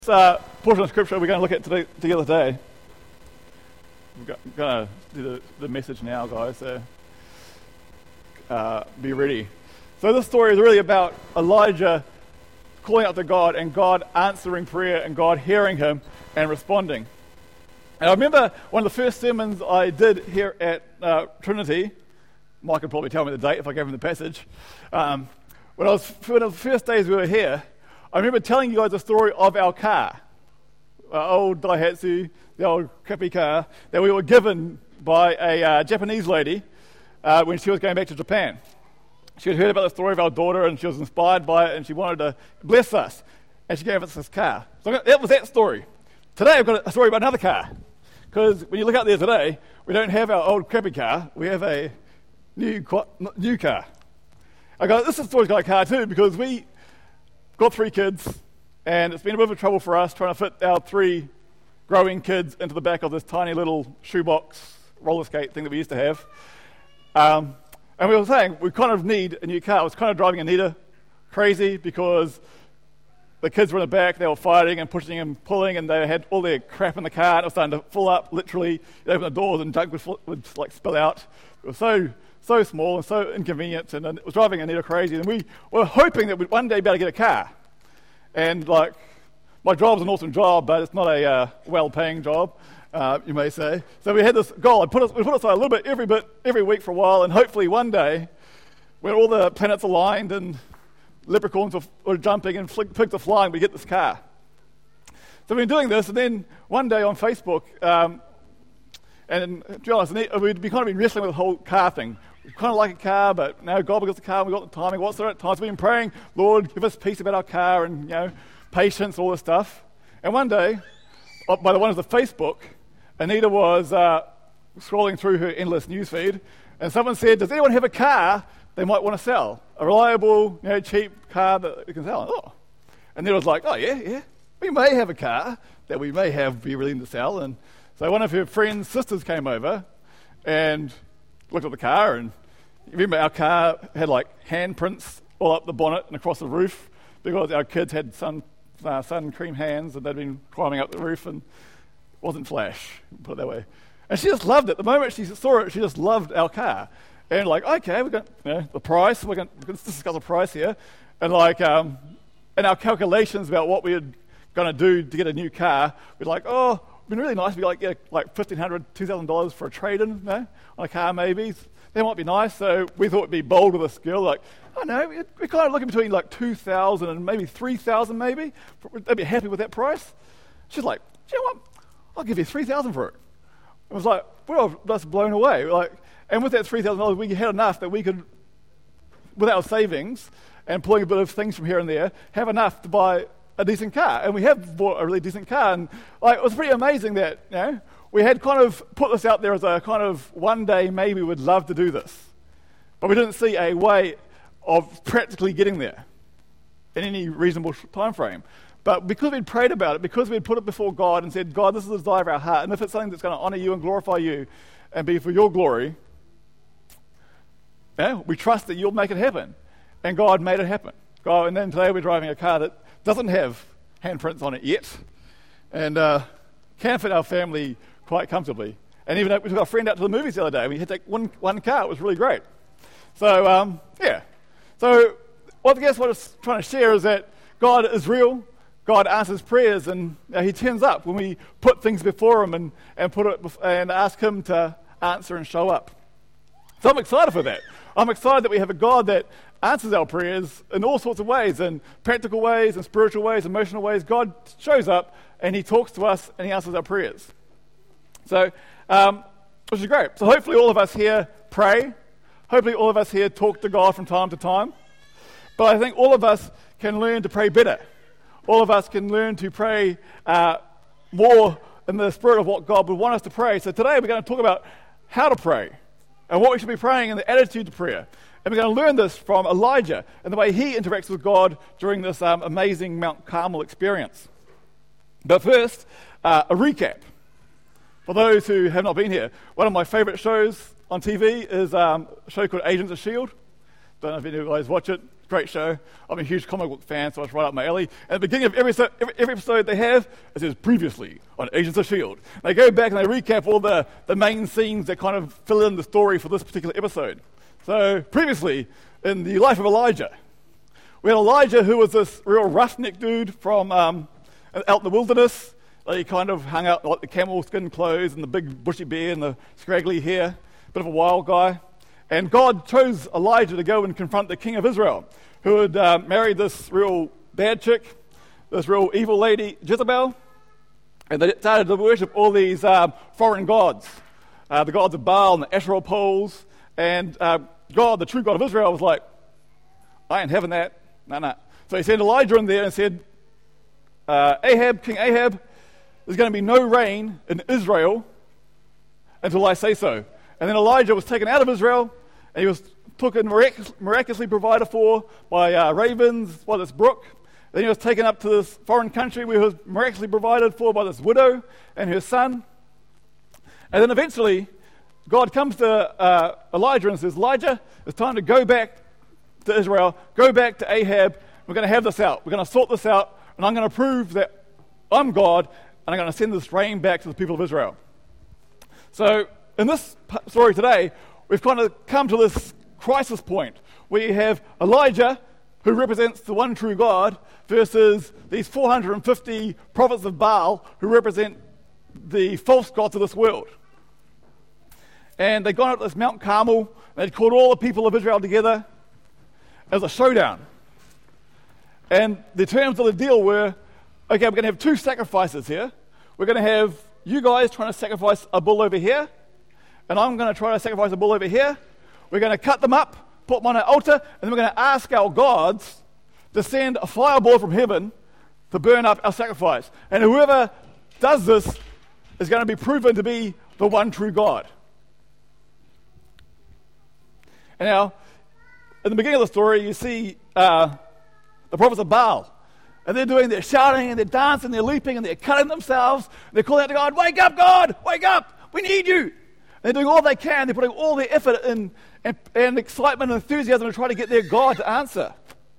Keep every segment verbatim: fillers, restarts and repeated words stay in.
This uh, portion of scripture we're going to look at today, together today. We're going to do the, the message now, guys, so uh, be ready. So this story is really about Elijah calling out to God and God answering prayer and God hearing him and responding. And I remember one of the first sermons I did here at uh, Trinity. Mike could probably tell me the date if I gave him the passage. Um, when I was one of the first days we were here, I remember telling you guys the story of our car, our old Daihatsu, the old crappy car, that we were given by a uh, Japanese lady uh, when she was going back to Japan. She had heard about the story of our daughter and she was inspired by it and she wanted to bless us. And she gave us this car. So that was that story. Today I've got a story about another car. Because when you look out there today, we don't have our old crappy car, we have a new new car. I go, this is story's got a car too, because we got three kids, and it's been a bit of a trouble for us trying to fit our three growing kids into the back of this tiny little shoebox roller skate thing that we used to have. Um, and we were saying we kind of need a new car. It was kind of driving Anita crazy because the kids were in the back, they were fighting and pushing and pulling, and they had all their crap in the car, and it was starting to fill up, literally. You open the doors and junk would, would like spill out. It was so so small and so inconvenient, and, and it was driving Anita crazy. And we were hoping that we'd one day be able to get a car. And like, my job's an awesome job, but it's not a uh, well-paying job, uh, you may say. So we had this goal. I'd put us, we put aside a little bit every bit every week for a while, and hopefully one day, when all the planets aligned and leprechauns were, were jumping and flick, pigs are flying, we get this car. So we've been doing this, and then one day on Facebook, um, and to be honest, we'd be kind of been wrestling with the whole car thing. We kind of like a car, but now God gives us the car, and we've got the timing. What's the right time? So we've been praying, Lord, give us peace about our car and, you know, patience, all this stuff. And one day, by the one of the Facebook, Anita was uh, scrolling through her endless newsfeed, and someone said, does anyone have a car they might want to sell? A reliable, you know, cheap car that we can sell. Oh. And Anita was like, oh, yeah, yeah, we may have a car that we may have be willing to sell. And so one of her friend's sisters came over and looked at the car, and remember our car had like handprints all up the bonnet and across the roof because our kids had sun, uh, sun cream hands and they'd been climbing up the roof, and it wasn't flash, put it that way. And she just loved it. The moment she saw it, she just loved our car. And like, okay, we're going to, you know, the price, we're going to discuss the price here. And like, um, and our calculations about what we were going to do to get a new car, we're like, oh, it'd been really nice. We like get like fifteen hundred dollars, two thousand dollars for a trade-in, you know, on a car maybe. That might be nice. So we thought it'd be bold with this girl. Like, I don't know, we're kind of looking between like two thousand dollars and maybe three thousand dollars maybe. They'd be happy with that price. She's like, you know what? I'll give you three thousand dollars for it. It was like, we're just blown away. Like, and with that three thousand dollars, we had enough that we could, with our savings and pulling a bit of things from here and there, have enough to buy a decent car. And we have bought a really decent car. And like, it was pretty amazing that, you know, we had kind of put this out there as a kind of one day maybe we'd love to do this. But we didn't see a way of practically getting there in any reasonable time frame. But because we'd prayed about it, because we'd put it before God and said, God, this is the desire of our heart, and if it's something that's going to honor you and glorify you and be for your glory, you know, we trust that you'll make it happen. And God made it happen. God, and then today we're driving a car that doesn't have handprints on it yet, and uh, can fit our family quite comfortably. And even though we took our friend out to the movies the other day, we had to take one, one car. It was really great. So, um, yeah. So, what I guess what I was trying to share is that God is real. God answers prayers, and you know, he turns up when we put things before him and, and put it bef- and ask him to answer and show up. So I'm excited for that. I'm excited that we have a God that answers our prayers in all sorts of ways, in practical ways, in spiritual ways, emotional ways. God shows up and he talks to us and he answers our prayers. So, um, which is great. So hopefully all of us here pray. Hopefully all of us here talk to God from time to time. But I think all of us can learn to pray better. All of us can learn to pray uh, more in the spirit of what God would want us to pray. So today we're going to talk about how to pray and what we should be praying and the attitude to prayer. And we're going to learn this from Elijah and the way he interacts with God during this um, amazing Mount Carmel experience. But first, uh, a recap. For those who have not been here, one of my favourite shows on T V is um, a show called Agents of S H I E L D. Don't know if any of you guys watch it. great show. I'm a huge comic book fan, so it's right up my alley. At the beginning of every, every, every episode they have, it says previously on Agents of S H I E L D. They go back and they recap all the, the main scenes that kind of fill in the story for this particular episode. So previously, in the life of Elijah, we had Elijah, who was this real roughneck dude from um, out in the wilderness. He kind of hung out like the camel skin clothes and the big bushy beard and the scraggly hair, bit of a wild guy. And God chose Elijah to go and confront the king of Israel, who had uh, married this real bad chick, this real evil lady, Jezebel. And they started to worship all these um, foreign gods, uh, the gods of Baal and the Asherah poles. And uh, God, the true God of Israel, was like, I ain't having that. No, no. So he sent Elijah in there and said, uh, Ahab, King Ahab, there's going to be no rain in Israel until I say so. And then Elijah was taken out of Israel, and he was taken mirac- miraculously provided for by uh, ravens by this brook. Then he was taken up to this foreign country where he was miraculously provided for by this widow and her son. And then eventually, God comes to uh, Elijah and says, Elijah, it's time to go back to Israel, go back to Ahab. We're going to have this out. We're going to sort this out, and I'm going to prove that I'm God, and I'm going to send this rain back to the people of Israel. So in this story today, we've kind of come to this crisis point where you have Elijah, who represents the one true God, versus these four hundred fifty prophets of Baal, who represent the false gods of this world. And they'd gone up to this Mount Carmel, they'd called all the people of Israel together. It was a showdown. And the terms of the deal were, okay, we're going to have two sacrifices here. We're going to have you guys trying to sacrifice a bull over here, and I'm going to try to sacrifice a bull over here. We're going to cut them up, put them on an altar, and then we're going to ask our gods to send a fireball from heaven to burn up our sacrifice. And whoever does this is going to be proven to be the one true God. And now, in the beginning of the story, you see uh, the prophets of Baal. And they're doing, they're shouting, and they're dancing, they're leaping, and they're cutting themselves. And they're calling out to God, wake up, God, wake up, we need you. And they're doing all they can. They're putting all their effort in, and, and excitement and enthusiasm to try to get their God to answer.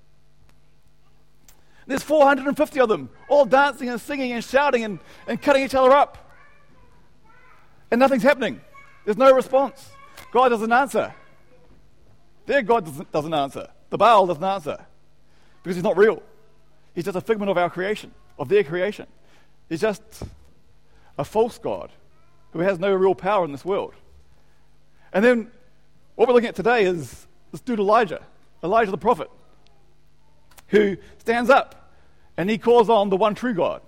And there's four hundred fifty of them, all dancing and singing and shouting and, and cutting each other up. And nothing's happening. There's no response. God doesn't answer. Their God doesn't, doesn't answer. The Baal doesn't answer. Because he's not real. He's just a figment of our creation, of their creation. He's just a false God who has no real power in this world. And then what we're looking at today is this dude Elijah, Elijah the prophet, who stands up and he calls on the one true God.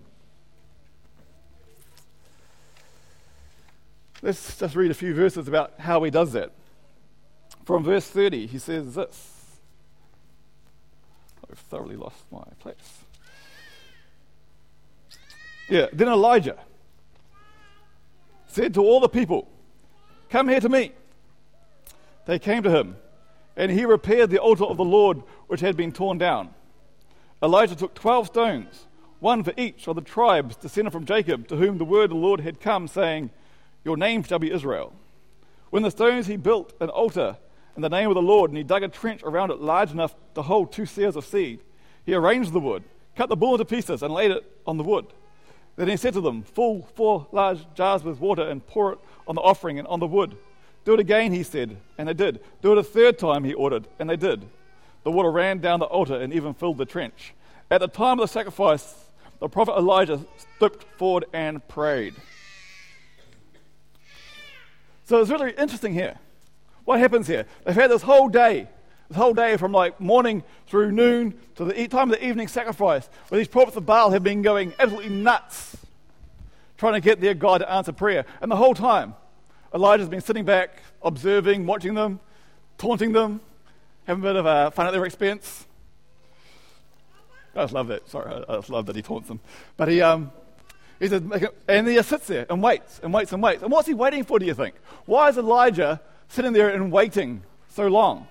Let's just read a few verses about how he does that. From verse thirty, he says this. I've thoroughly lost my place. Yeah, then Elijah said to all the people, come here to me. They came to him, and he repaired the altar of the Lord which had been torn down. Elijah took twelve stones, one for each of the tribes descended from Jacob, to whom the word of the Lord had come, saying, your name shall be Israel. When the stones he built an altar in the name of the Lord, and he dug a trench around it large enough to hold two seahs of seed. He arranged the wood, cut the bull into pieces, and laid it on the wood. Then he said to them, fill four large jars with water and pour it on the offering and on the wood. Do it again, he said, and they did. Do it a third time, he ordered, and they did. The water ran down the altar and even filled the trench. At the time of the sacrifice, the prophet Elijah stooped forward and prayed. So it's really interesting here. What happens here? They've had this whole day, this whole day from like morning through noon to the time of the evening sacrifice, where these prophets of Baal have been going absolutely nuts, trying to get their God to answer prayer. And the whole time, Elijah's been sitting back, observing, watching them, taunting them, having a bit of uh, fun at their expense. I just love that. Sorry, I just love that he taunts them. But he, um, he says, and he just sits there and waits and waits and waits. And what's he waiting for, do you think? Why is Elijah sitting there and waiting so long?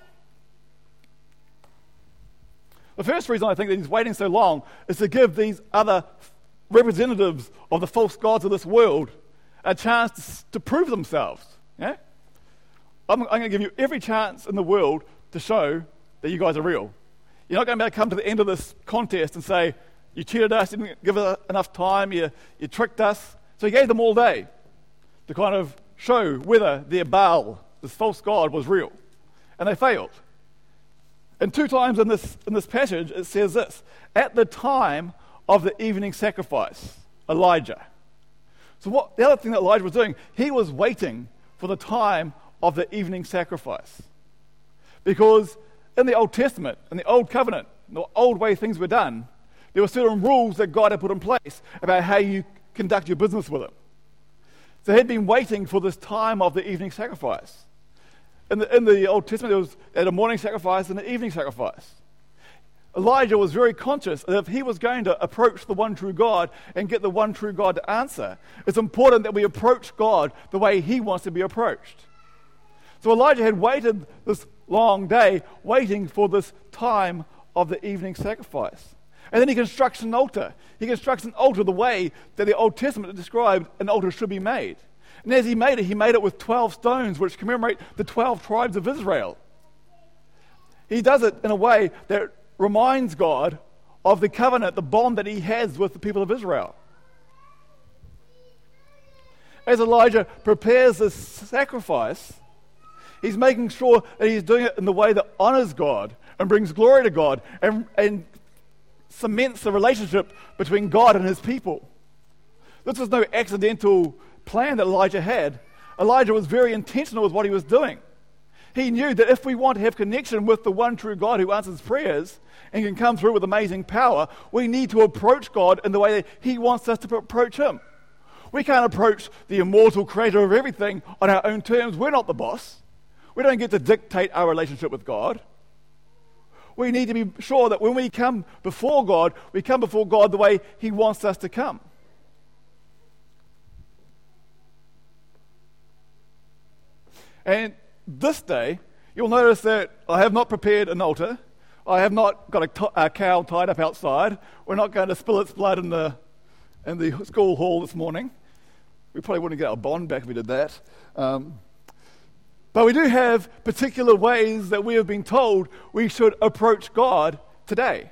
The first reason I think that he's waiting so long is to give these other representatives of the false gods of this world a chance to, to prove themselves. Yeah? I'm, I'm going to give you every chance in the world to show that you guys are real. You're not going to be able to come to the end of this contest and say, you cheated us, you didn't give us enough time, you, you tricked us. So he gave them all day to kind of show whether their Baal, this false god, was real. And they failed. And two times in this in this passage, it says this: at the time of the evening sacrifice, Elijah. So what the other thing that Elijah was doing, he was waiting for the time of the evening sacrifice. Because in the Old Testament, in the Old Covenant, the old way things were done, there were certain rules that God had put in place about how you conduct your business with him. So he had been waiting for this time of the evening sacrifice. In the, in the Old Testament, there was a morning sacrifice and an evening sacrifice. Elijah was very conscious that if he was going to approach the one true God and get the one true God to answer, it's important that we approach God the way he wants to be approached. So Elijah had waited this long day, waiting for this time of the evening sacrifice. And then he constructs an altar. He constructs an altar the way that the Old Testament described an altar should be made. And as he made it, he made it with twelve stones, which commemorate the twelve tribes of Israel. He does it in a way that reminds God of the covenant, the bond that he has with the people of Israel. As Elijah prepares this sacrifice, he's making sure that he's doing it in the way that honors God and brings glory to God and, and cements the relationship between God and his people. This was no accidental plan that Elijah had. Elijah was very intentional with what he was doing. He knew that if we want to have connection with the one true God who answers prayers and can come through with amazing power, we need to approach God in the way that he wants us to approach him. We can't approach the immortal creator of everything on our own terms. We're not the boss. We don't get to dictate our relationship with God. We need to be sure that when we come before God, we come before God the way he wants us to come. And this day, you'll notice that I have not prepared an altar. I have not got a, t- a cow tied up outside. We're not going to spill its blood in the in the school hall this morning. We probably wouldn't get our bond back if we did that. Um, but we do have particular ways that we have been told we should approach God today.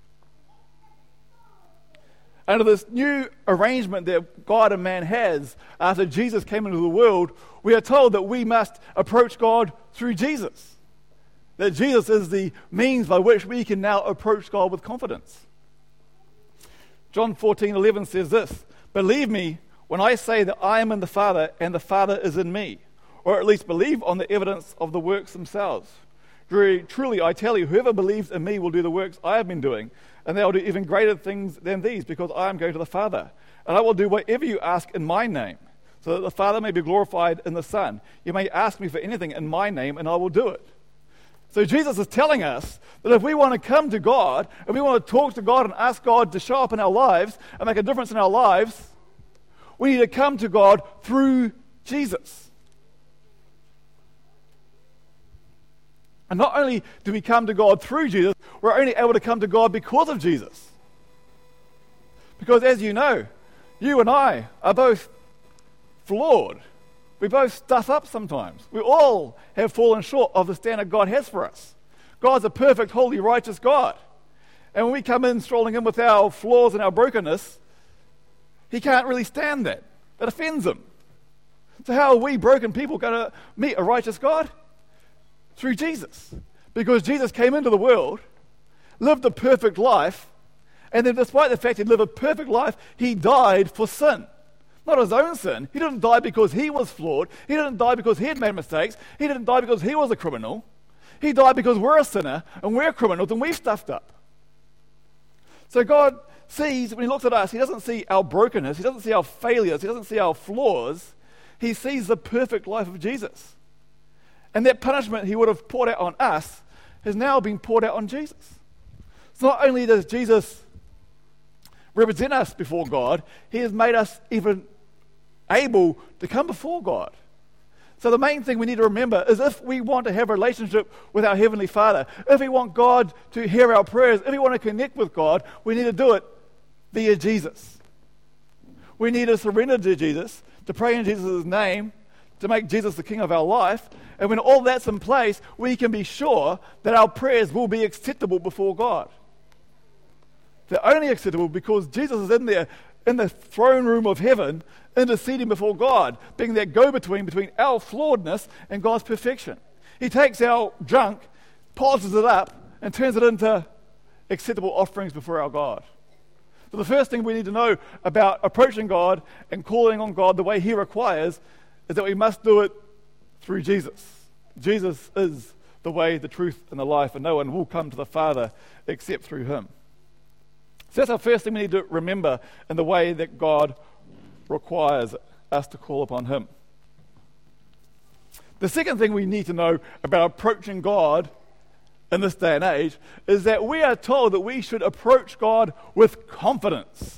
Under this new arrangement that God and man has after Jesus came into the world, we are told that we must approach God through Jesus. That Jesus is the means by which we can now approach God with confidence. John fourteen eleven says this: "Believe me when I say that I am in the Father and the Father is in me, or at least believe on the evidence of the works themselves. Very truly I tell you, whoever believes in me will do the works I have been doing, and they will do even greater things than these, because I am going to the Father. And I will do whatever you ask in my name, so that the Father may be glorified in the Son. You may ask me for anything in my name, and I will do it." So Jesus is telling us that if we want to come to God, if we want to talk to God and ask God to show up in our lives and make a difference in our lives, we need to come to God through Jesus. And not only do we come to God through Jesus, we're only able to come to God because of Jesus. Because as you know, you and I are both flawed. We both stuff up sometimes. We all have fallen short of the standard God has for us. God's a perfect, holy, righteous God. And when we come in strolling in with our flaws and our brokenness, he can't really stand that. That offends him. So how are we broken people going to meet a righteous God? Through Jesus. Because Jesus came into the world, lived a perfect life, and then despite the fact he lived a perfect life, he died for sin. Not his own sin. He didn't die because he was flawed. He didn't die because he had made mistakes. He didn't die because he was a criminal. He died because we're a sinner and we're criminals and we've stuffed up. So God sees, when he looks at us, he doesn't see our brokenness. He doesn't see our failures. He doesn't see our flaws. He sees the perfect life of Jesus. And that punishment he would have poured out on us has now been poured out on Jesus. So not only does Jesus represent us before God, he has made us even able to come before God. So the main thing we need to remember is if we want to have a relationship with our Heavenly Father, if we want God to hear our prayers, if we want to connect with God, we need to do it via Jesus. We need to surrender to Jesus, to pray in Jesus' name, to make Jesus the king of our life, and when all that's in place, we can be sure that our prayers will be acceptable before God. They're only acceptable because Jesus is in there, in the throne room of heaven, interceding before God, being that go-between between our flawedness and God's perfection. He takes our junk, polishes it up, and turns it into acceptable offerings before our God. So the first thing we need to know about approaching God and calling on God the way He requires is that we must do it through Jesus. Jesus is the way, the truth, and the life, and no one will come to the Father except through Him. So that's our first thing we need to remember in the way that God requires us to call upon Him. The second thing we need to know about approaching God in this day and age is that we are told that we should approach God with confidence.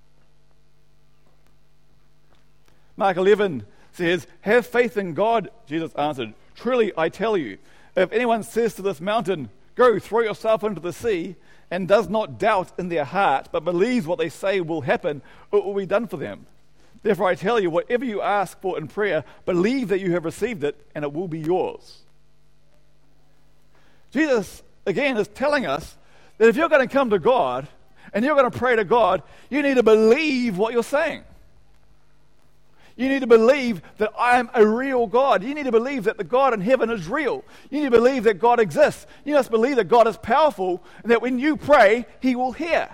Mark eleven says, "Have faith in God," Jesus answered. "Truly I tell you, if anyone says to this mountain, 'Go, throw yourself into the sea,' and does not doubt in their heart, but believes what they say will happen, it will be done for them. Therefore I tell you, whatever you ask for in prayer, believe that you have received it, and it will be yours." Jesus, again, is telling us that if you're going to come to God and you're going to pray to God, you need to believe what you're saying. You need to believe that I am a real God. You need to believe that the God in heaven is real. You need to believe that God exists. You must believe that God is powerful and that when you pray, He will hear.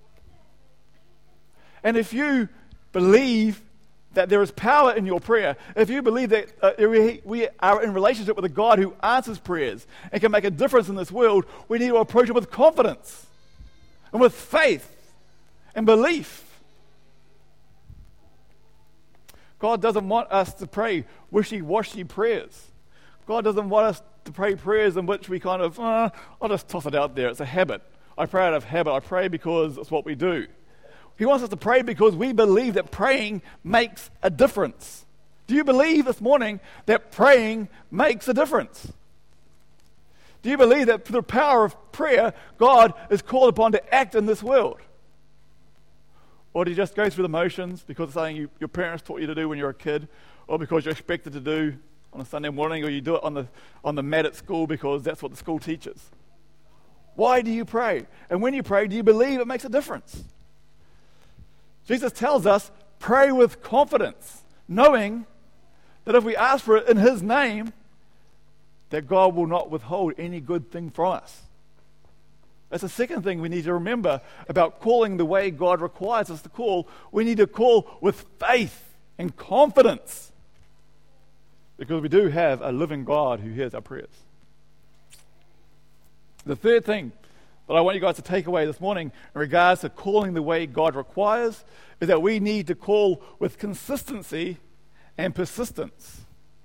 And if you believe that there is power in your prayer, if you believe that uh, we, we are in relationship with a God who answers prayers and can make a difference in this world, we need to approach Him with confidence and with faith and belief. God doesn't want us to pray wishy-washy prayers. God doesn't want us to pray prayers in which we kind of, uh, I'll just toss it out there. It's a habit. I pray out of habit. I pray because it's what we do. He wants us to pray because we believe that praying makes a difference. Do you believe this morning that praying makes a difference? Do you believe that through the power of prayer, God is called upon to act in this world? Or do you just go through the motions because it's something you, your parents taught you to do when you were a kid, or because you're expected to do on a Sunday morning, or you do it on the, on the mat at school because that's what the school teaches? Why do you pray? And when you pray, do you believe it makes a difference? Jesus tells us, pray with confidence, knowing that if we ask for it in His name, that God will not withhold any good thing from us. That's the second thing we need to remember about calling the way God requires us to call. We need to call with faith and confidence, because we do have a living God who hears our prayers. The third thing that I want you guys to take away this morning in regards to calling the way God requires is that we need to call with consistency and persistence.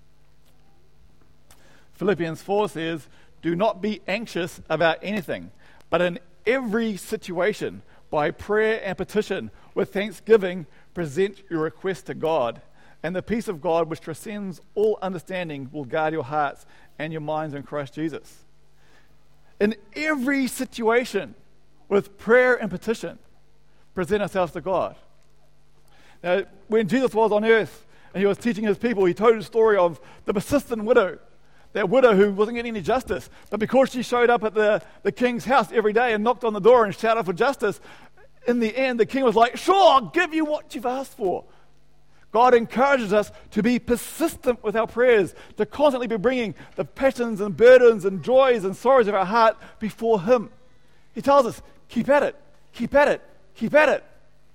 Philippians four says, "Do not be anxious about anything, but in every situation, by prayer and petition, with thanksgiving, present your request to God. And the peace of God, which transcends all understanding, will guard your hearts and your minds in Christ Jesus." In every situation, with prayer and petition, present ourselves to God. Now, when Jesus was on earth and He was teaching His people, He told the story of the persistent widow. That widow who wasn't getting any justice, but because she showed up at the, the king's house every day and knocked on the door and shouted for justice, in the end the king was like, "Sure, I'll give you what you've asked for." God encourages us to be persistent with our prayers, to constantly be bringing the passions and burdens and joys and sorrows of our heart before Him. He tells us, keep at it, keep at it, keep at it.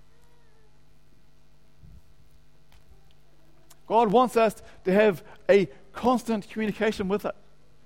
God wants us to have a constant communication with it.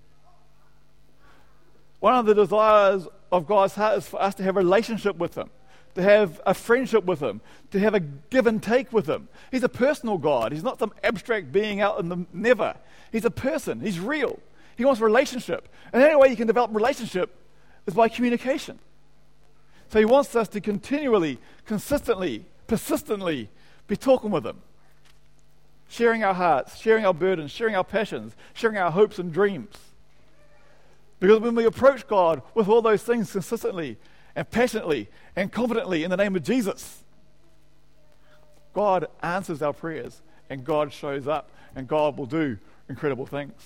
One of the desires of God's heart is for us to have a relationship with Him, to have a friendship with Him, to have a give and take with Him. He's a personal God. He's not some abstract being out in the never. He's a person. He's real. He wants a relationship. And the only way you can develop a relationship is by communication. So He wants us to continually, consistently, persistently be talking with Him, sharing our hearts, sharing our burdens, sharing our passions, sharing our hopes and dreams. Because when we approach God with all those things consistently and passionately and confidently in the name of Jesus, God answers our prayers and God shows up, and God will do incredible things.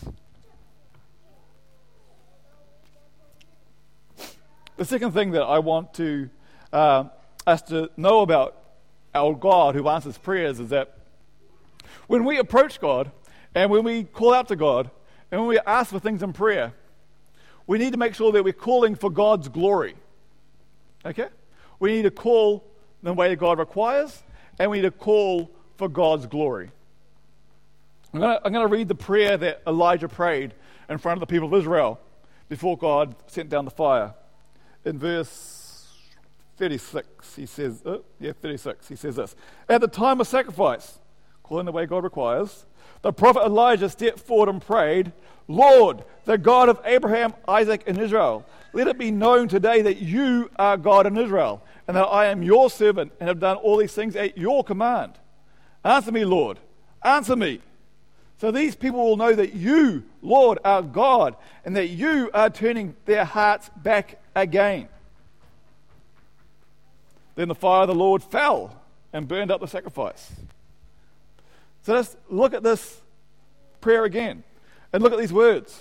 The second thing that I want to uh, us to know about our God who answers prayers is that when we approach God and when we call out to God and when we ask for things in prayer, we need to make sure that we're calling for God's glory. Okay? We need to call the way that God requires, and we need to call for God's glory. I'm going to, I'm going to read the prayer that Elijah prayed in front of the people of Israel before God sent down the fire. In verse thirty-six, he says, uh, yeah, thirty-six, he says this: "At the time of sacrifice," calling the way God requires, "the prophet Elijah stepped forward and prayed, 'Lord, the God of Abraham, Isaac, and Israel, let it be known today that you are God in Israel, and that I am your servant and have done all these things at your command. Answer me, Lord, answer me, so these people will know that you, Lord, are God, and that you are turning their hearts back again.' Then the fire of the Lord fell and burned up the sacrifice." So let's look at this prayer again and look at these words.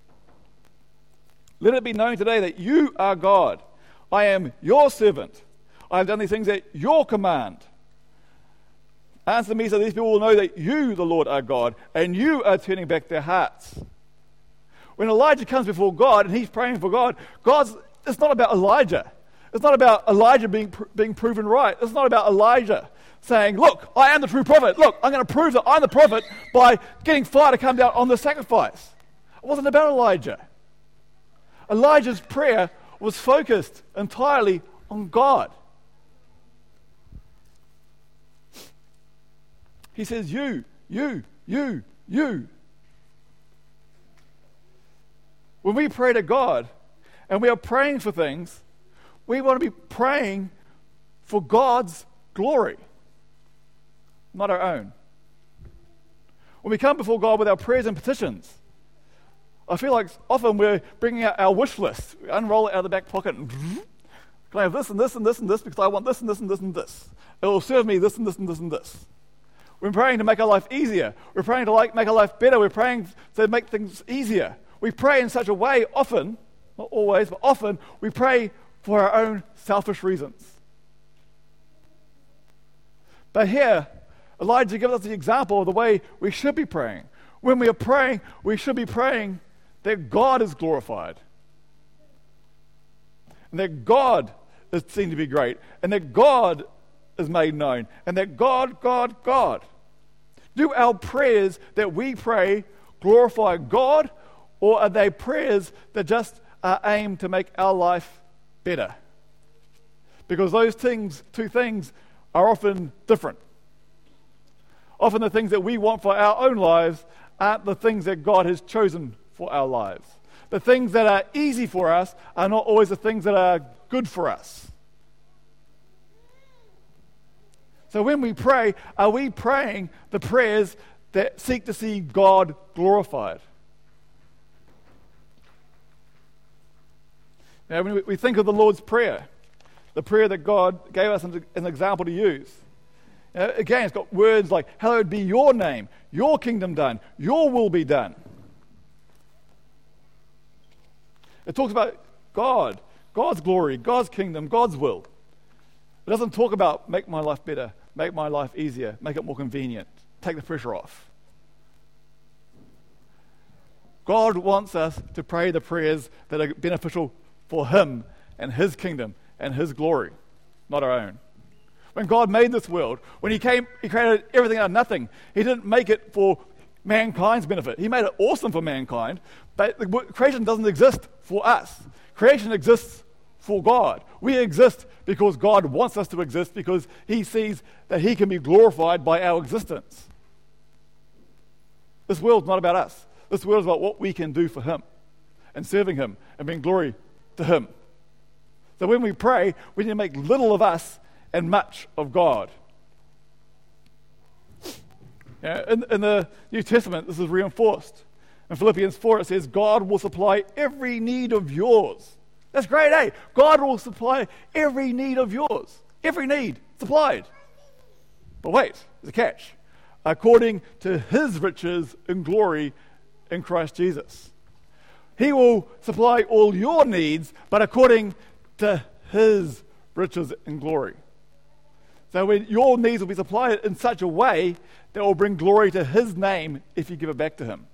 "Let it be known today that you are God. I am your servant. I have done these things at your command. Answer me so these people will know that you, the Lord, are God, and you are turning back their hearts." When Elijah comes before God and he's praying for God, God's, it's not about Elijah. It's not about Elijah being being proven right. It's not about Elijah saying, "Look, I am the true prophet. Look, I'm going to prove that I'm the prophet by getting fire to come down on the sacrifice." It wasn't about Elijah. Elijah's prayer was focused entirely on God. He says, you, you, you, you. When we pray to God and we are praying for things, we want to be praying for God's glory, not our own. When we come before God with our prayers and petitions, I feel like often we're bringing out our wish list. We unroll it out of the back pocket and can I have this and this and this and this because I want this and this and this and this. It will serve me this and this and this and this. We're praying to make our life easier. We're praying to like make our life better. We're praying to make things easier. We pray in such a way often, not always, but often, we pray for our own selfish reasons. But here, Elijah gives us the example of the way we should be praying. When we are praying, we should be praying that God is glorified, and that God is seen to be great, and that God is made known, and that God, God, God. Do our prayers that we pray glorify God, or are they prayers that just are aimed to make our life better? Because those things, two things, are often different. Often the things that we want for our own lives aren't the things that God has chosen for our lives. The things that are easy for us are not always the things that are good for us. So when we pray, are we praying the prayers that seek to see God glorified? Now, when we think of the Lord's Prayer, the prayer that God gave us as an example to use, you know, again, it's got words like, "Hallowed be your name, your kingdom done, your will be done." It talks about God, God's glory, God's kingdom, God's will. It doesn't talk about make my life better, make my life easier, make it more convenient, take the pressure off. God wants us to pray the prayers that are beneficial for Him and His kingdom and His glory, not our own. When God made this world, when He came, He created everything out of nothing. He didn't make it for mankind's benefit. He made it awesome for mankind, but the creation doesn't exist for us. Creation exists for God. We exist because God wants us to exist, because He sees that He can be glorified by our existence. This world's not about us. This world is about what we can do for Him and serving Him and bring glory to Him. So when we pray, we need to make little of us and much of God. Yeah, in, in the New Testament, this is reinforced. In Philippians four, it says, "God will supply every need of yours." That's great, eh? God will supply every need of yours. Every need supplied. But wait, there's a catch. according to his riches in glory in Christ Jesus. He will supply all your needs, but according to his riches in glory. So when your needs will be supplied in such a way that will bring glory to his name if you give it back to him.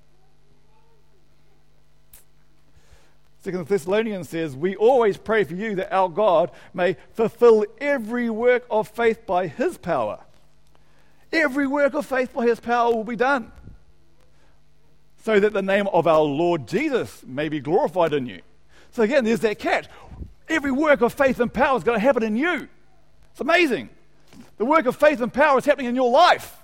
Second Thessalonians says, we always pray for you that our God may fulfill every work of faith by his power. Every work of faith by his power will be done, so that the name of our Lord Jesus may be glorified in you. So again, there's that catch. Every work of faith and power is going to happen in you. It's amazing. The work of faith and power is happening in your life.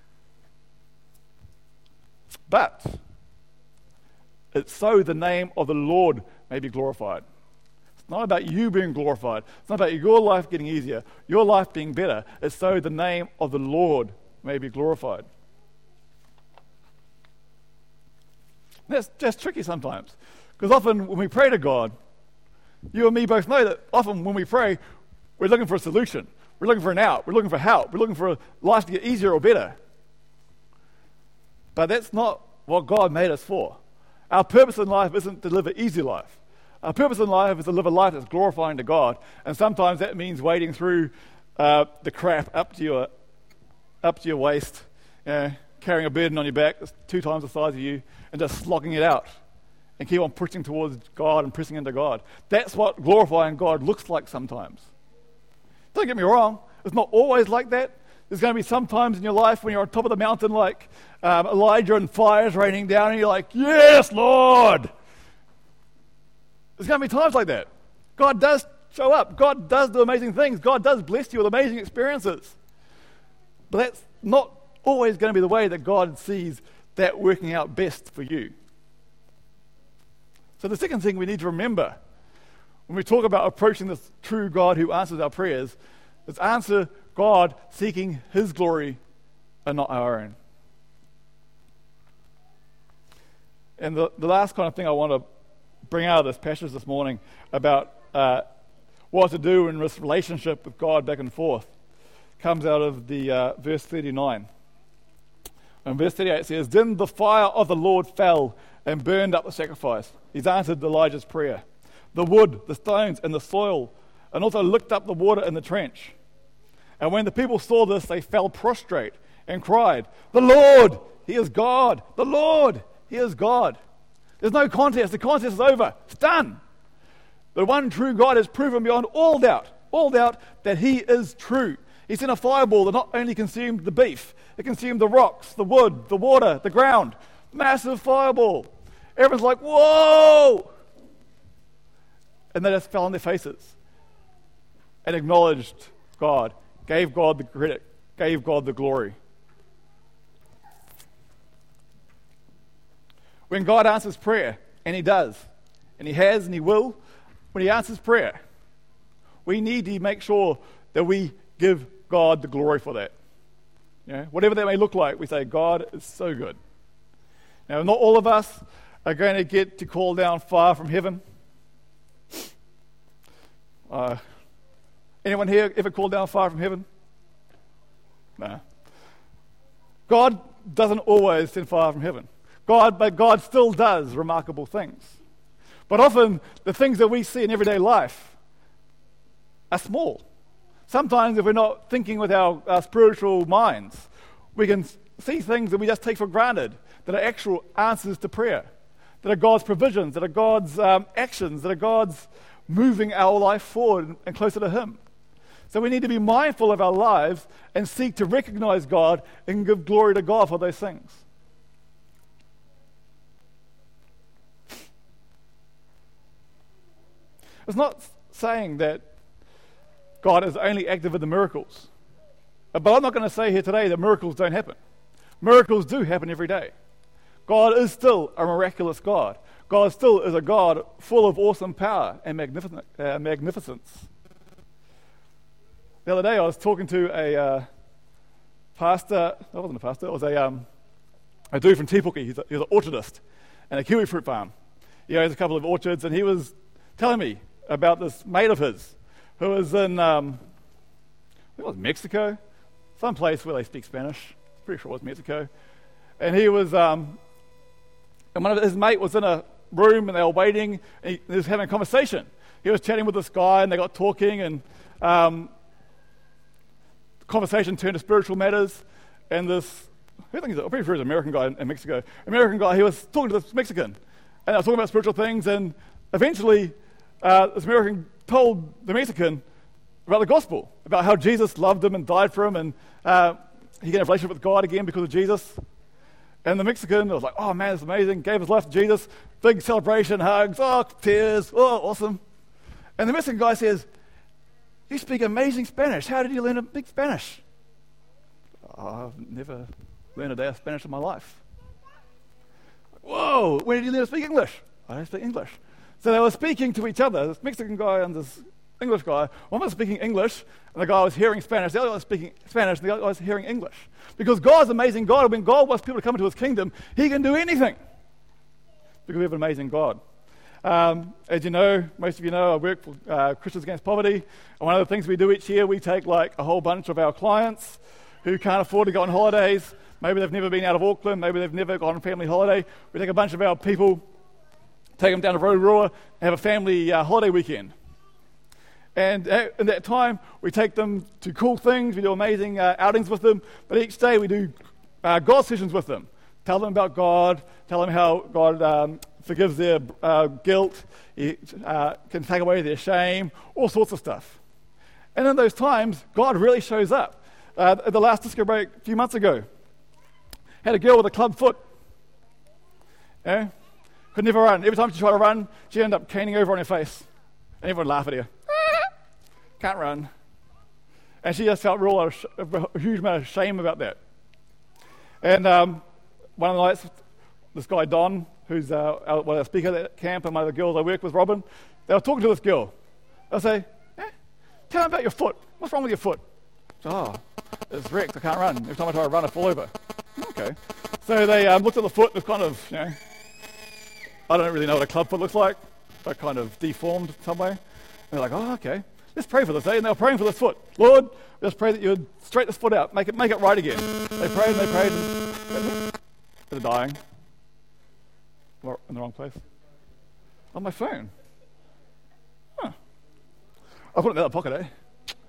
But it's so the name of the Lord may be glorified. It's not about you being glorified. It's not about your life getting easier, your life being better. It's so the name of the Lord may be glorified. That's just tricky sometimes, because often when we pray to God, you and me both know that often when we pray, we're looking for a solution. We're looking for an out. We're looking for help. We're looking for life to get easier or better. But that's not what God made us for. Our purpose in life isn't to live an easy life. Our purpose in life is to live a life that's glorifying to God, and sometimes that means wading through uh, the crap up to your up to your waist, you know, carrying a burden on your back that's two times the size of you, and just slogging it out, and keep on pushing towards God and pressing into God. That's what glorifying God looks like sometimes. Don't get me wrong, it's not always like that. There's going to be some times in your life when you're on top of the mountain like um, Elijah and fire's raining down and you're like, yes, Lord! There's going to be times like that. God does show up. God does do amazing things. God does bless you with amazing experiences. But that's not always going to be the way that God sees that working out best for you. So the second thing we need to remember when we talk about approaching this true God who answers our prayers is answer God seeking his glory and not our own. And the, the last kind of thing I want to bring out of this passage this morning about uh, what to do in this relationship with God back and forth comes out of the uh, verse thirty-nine. And verse thirty-eight says, then the fire of the Lord fell and burned up the sacrifice. He's answered Elijah's prayer. The wood, the stones, and the soil, and also licked up the water in the trench. And when the people saw this, they fell prostrate and cried, the Lord, he is God. The Lord, he is God. There's no contest. The contest is over. It's done. The one true God has proven beyond all doubt, all doubt that he is true. He sent a fireball that not only consumed the beef, it consumed the rocks, the wood, the water, the ground. Massive fireball. Everyone's like, whoa! And they just fell on their faces and acknowledged God, gave God the credit, gave God the glory. When God answers prayer, and he does, and he has and he will, when he answers prayer, we need to make sure that we give God the glory for that. You know, whatever that may look like, we say, God is so good. Now, not all of us are going to get to call down fire from heaven. Uh, anyone here ever called down fire from heaven? No. God doesn't always send fire from heaven. God, but God still does remarkable things. But often, the things that we see in everyday life are small. Sometimes if we're not thinking with our, our spiritual minds, we can see things that we just take for granted that are actual answers to prayer, that are God's provisions, that are God's um, actions, that are God's moving our life forward and closer to him. So we need to be mindful of our lives and seek to recognize God and give glory to God for those things. It's not saying that God is only active in the miracles. But I'm not going to say here today that miracles don't happen. Miracles do happen every day. God is still a miraculous God. God still is a God full of awesome power and magnific- uh, magnificence. The other day I was talking to a uh, pastor, that wasn't a pastor, it was a, um, a dude from Te Puke. He's, a, he's an orchardist and a kiwi fruit farm. He has a couple of orchards, and he was telling me about this mate of his who was in, um, I think it was Mexico, some place where they speak Spanish. pretty sure it was Mexico. And he was, um, and one of his mate was in a room and they were waiting and he, he was having a conversation. He was chatting with this guy and they got talking and um, the conversation turned to spiritual matters. And this, I think he's, I'm pretty sure he's an American guy in, in Mexico. American guy, he was talking to this Mexican and they were talking about spiritual things, and eventually uh, this American told the Mexican about the gospel, about how Jesus loved him and died for him, and uh, he got a relationship with God again because of Jesus. And the Mexican was like, oh man, it's amazing, gave his life to Jesus, big celebration, hugs, oh, tears, oh, awesome. And the Mexican guy says, you speak amazing Spanish. How did you learn to speak Spanish? Oh, I've never learned a day of Spanish in my life. Whoa, when did you learn to speak English? I don't speak English. So they were speaking to each other, this Mexican guy and this English guy. One was speaking English, and the guy was hearing Spanish. The other guy was speaking Spanish, and the other guy was hearing English. Because God's an amazing God. When God wants people to come into his kingdom, he can do anything. Because we have an amazing God. Um, as you know, most of you know, I work for uh, Christians Against Poverty. And one of the things we do each year, we take like a whole bunch of our clients who can't afford to go on holidays. Maybe they've never been out of Auckland. Maybe they've never gone on family holiday. We take a bunch of our people, take them down to Rotorua, and have a family uh, holiday weekend. And at, in that time, we take them to cool things. We do amazing uh, outings with them. But each day, we do uh, God sessions with them. Tell them about God. Tell them how God um, forgives their uh, guilt. He uh, can take away their shame. All sorts of stuff. And in those times, God really shows up. Uh, at the last disco break a few months ago, had a girl with a club foot. Yeah? Could never run. Every time she tried to run, she ended up caning over on her face. And everyone laughed at her. Can't run. And she just felt real, a huge amount of shame about that. And um, one of the nights, this guy Don, who's uh, our, well, our speaker at that camp, and one of the girls I work with, Robin, they were talking to this girl. They'll say, eh, tell me about your foot. What's wrong with your foot? So, oh, it's wrecked. I can't run. Every time I try to run, I fall over. Okay. So they um, looked at the foot. It was kind of, you know, I don't really know what a club foot looks like, but kind of deformed some way. And they're like, oh, okay. Let's pray for this, eh? And they were praying for this foot. Lord, let's pray that you would straighten this foot out, make it make it right again. They prayed and they prayed and they're dying. In the wrong place. On my phone. Huh. I'll put it in the other pocket, eh?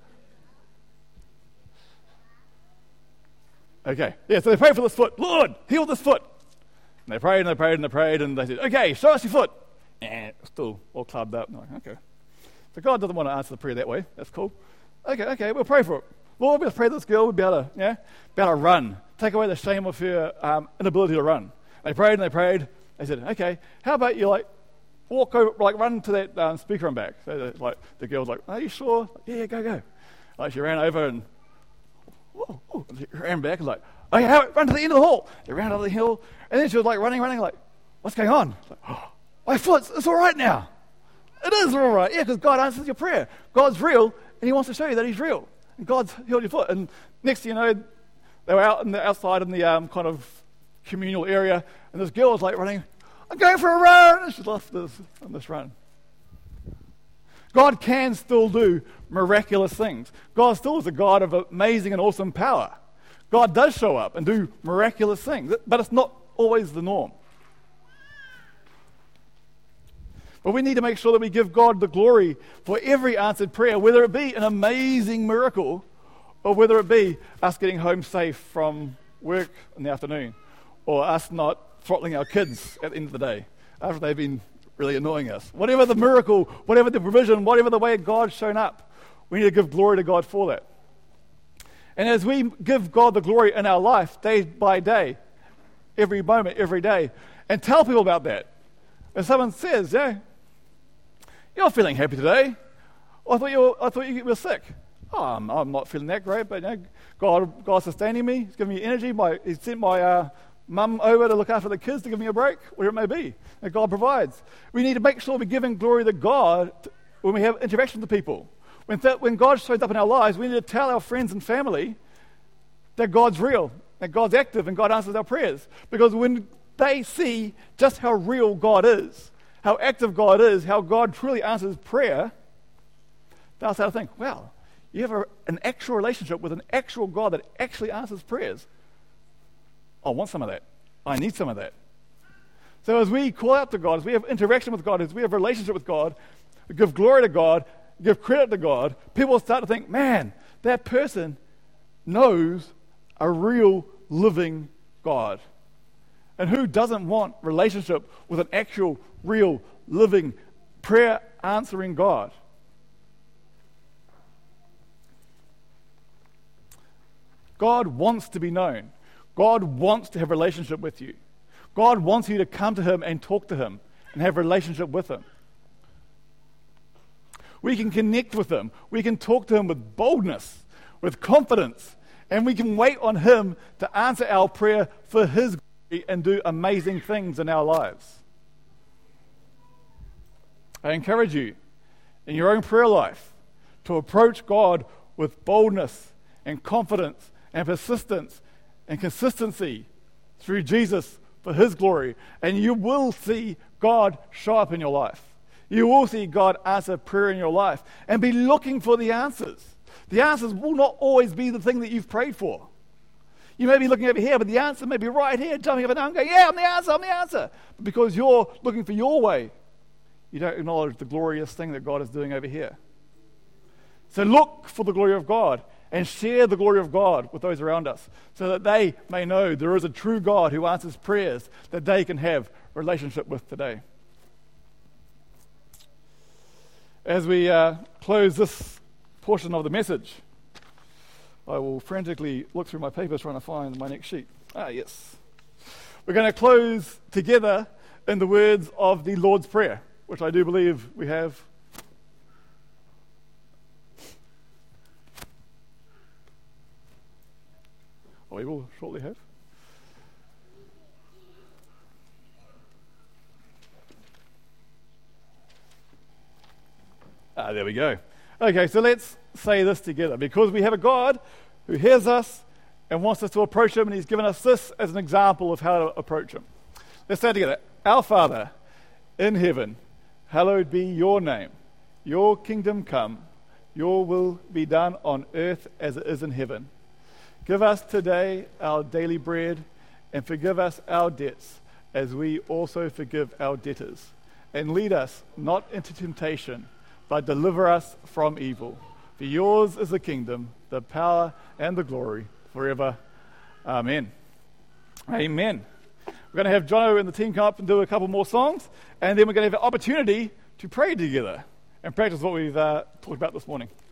Okay. Yeah, so they prayed for this foot. Lord, heal this foot. And they prayed and they prayed and they prayed and they said, okay, show us your foot. And still all clubbed up. And they're like, okay. So God doesn't want to answer the prayer that way. That's cool. Okay, okay, we'll pray for it. Lord, we'll pray this girl would be able to, yeah, be able to run. Take away the shame of her um, inability to run. They prayed and they prayed. They said, okay, how about you like walk over, like run to that um, speaker and back. So the, like the girl's like, are you sure? Like, yeah, go, go. Like she ran over and whoa, whoa, she ran back and like, okay, how, run to the end of the hall. They ran up the hill and then she was like running, running like, what's going on? Like, oh, my foot, it's all right now. It is all right, yeah, because God answers your prayer. God's real, and he wants to show you that he's real. And God's healed your foot. And next thing you know, they were out in the outside in the um, kind of communal area, and this girl was like running, I'm going for a run, and she's off this, on this run. God can still do miraculous things. God still is a God of amazing and awesome power. God does show up and do miraculous things, but it's not always the norm. But we need to make sure that we give God the glory for every answered prayer, whether it be an amazing miracle or whether it be us getting home safe from work in the afternoon or us not throttling our kids at the end of the day after they've been really annoying us. Whatever the miracle, whatever the provision, whatever the way God's shown up, we need to give glory to God for that. And as we give God the glory in our life, day by day, every moment, every day, and tell people about that. If someone says, yeah, you're feeling happy today. Oh, I thought you were, I thought you were sick. Oh, I'm, I'm not feeling that great, but you know, God, God's sustaining me. He's giving me energy. My, He sent my uh, mum over to look after the kids to give me a break, whatever it may be. And God provides. We need to make sure we're giving glory to God when we have interaction with people. When, th- when God shows up in our lives, we need to tell our friends and family that God's real, that God's active, and God answers our prayers. Because when they see just how real God is, how active God is, how God truly answers prayer, they'll start to think, wow, you have a, an actual relationship with an actual God that actually answers prayers. I want some of that. I need some of that. So as we call out to God, as we have interaction with God, as we have a relationship with God, we give glory to God, give credit to God, people start to think, man, that person knows a real living God. And who doesn't want relationship with an actual, real, living, prayer-answering God? God wants to be known. God wants to have a relationship with you. God wants you to come to Him and talk to Him and have a relationship with Him. We can connect with Him. We can talk to Him with boldness, with confidence, and we can wait on Him to answer our prayer for His glory and do amazing things in our lives. I encourage you in your own prayer life to approach God with boldness and confidence and persistence and consistency through Jesus for His glory, and you will see God show up in your life. You will see God answer prayer in your life and be looking for the answers. The answers will not always be the thing that you've prayed for. You may be looking over here, but the answer may be right here, jumping up and down, going, yeah, I'm the answer, I'm the answer. But because you're looking for your way, you don't acknowledge the glorious thing that God is doing over here. So look for the glory of God and share the glory of God with those around us so that they may know there is a true God who answers prayers that they can have a relationship with today. As we uh, close this portion of the message, I will frantically look through my papers trying to find my next sheet. Ah, yes. We're going to close together in the words of the Lord's Prayer, which I do believe we have. Or we will shortly have. Ah, there we go. Okay, so let's say this together. Because we have a God who hears us and wants us to approach Him, and He's given us this as an example of how to approach Him. Let's say it together. Our Father in heaven, hallowed be your name. Your kingdom come. Your will be done on earth as it is in heaven. Give us today our daily bread, and forgive us our debts, as we also forgive our debtors. And lead us not into temptation, but deliver us from evil. For yours is the kingdom, the power, and the glory forever. Amen. Amen. We're going to have Jono and the team come up and do a couple more songs, and then we're going to have an opportunity to pray together and practice what we've uh, talked about this morning.